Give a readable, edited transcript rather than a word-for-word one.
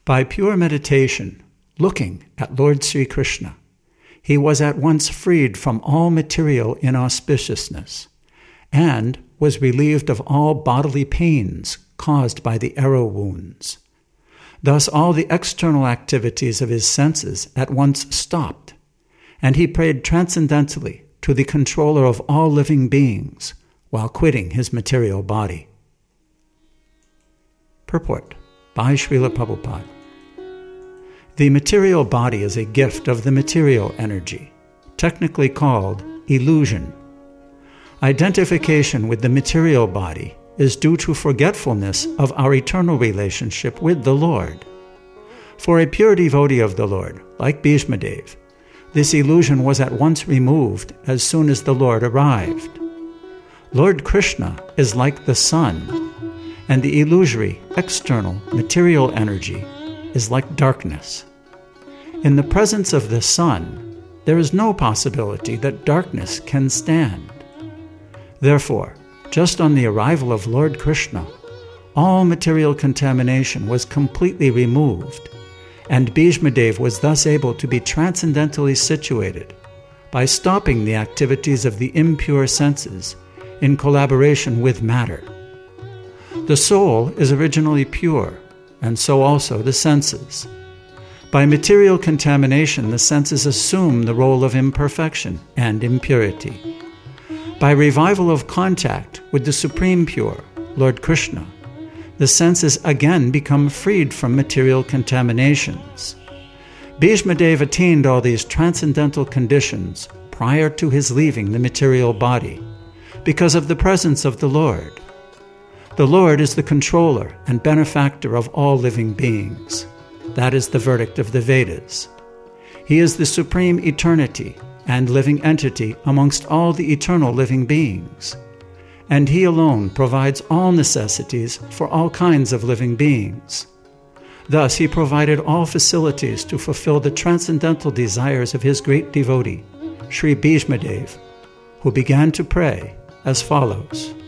By pure meditation, looking at Lord Sri Krishna, he was at once freed from all material inauspiciousness, and was relieved of all bodily pains caused by the arrow wounds. Thus all the external activities of his senses at once stopped, and he prayed transcendently to the controller of all living beings while quitting his material body. Purport by Srila Prabhupada. The material body is a gift of the material energy, technically called illusion. Identification with the material body is due to forgetfulness of our eternal relationship with the Lord. For a pure devotee of the Lord, like Bhishmadev, this illusion was at once removed as soon as the Lord arrived. Lord Krishna is like the sun, and the illusory, external, material energy is like darkness. In the presence of the sun, there is no possibility that darkness can stand. Therefore, just on the arrival of Lord Krishna, all material contamination was completely removed, and Bhishmadev was thus able to be transcendentally situated by stopping the activities of the impure senses in collaboration with matter. The soul is originally pure, and so also the senses. By material contamination, the senses assume the role of imperfection and impurity. By revival of contact with the Supreme Pure, Lord Krishna, the senses again become freed from material contaminations. Bhishmadev attained all these transcendental conditions prior to his leaving the material body, because of the presence of the Lord. The Lord is the controller and benefactor of all living beings. That is the verdict of the Vedas. He is the supreme eternity and living entity amongst all the eternal living beings, and he alone provides all necessities for all kinds of living beings. Thus he provided all facilities to fulfill the transcendental desires of his great devotee, Sri Bhishmadev, who began to pray as follows.